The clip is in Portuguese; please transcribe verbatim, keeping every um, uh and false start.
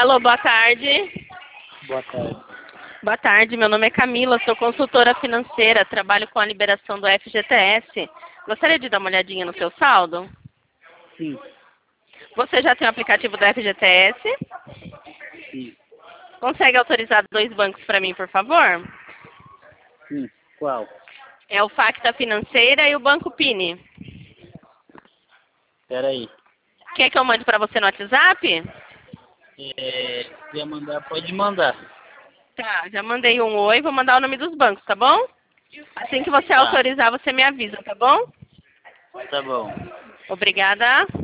Alô, boa tarde. Boa tarde. Boa tarde, meu nome é Camila, sou consultora financeira, trabalho com a liberação do F G T S. Gostaria de dar uma olhadinha no seu saldo? Sim, Você já tem o aplicativo do F G T S? sim, Consegue autorizar dois bancos para mim, por favor? sim. Qual? É o Facta Financeira e o Banco Pini. Espera aí. Quer que eu mande para você no WhatsApp? É, se quiser mandar, pode mandar. Tá, já mandei um oi, vou mandar o nome dos bancos, tá bom? Assim que você Tá, autorizar, você me avisa, tá bom? tá bom. Obrigada.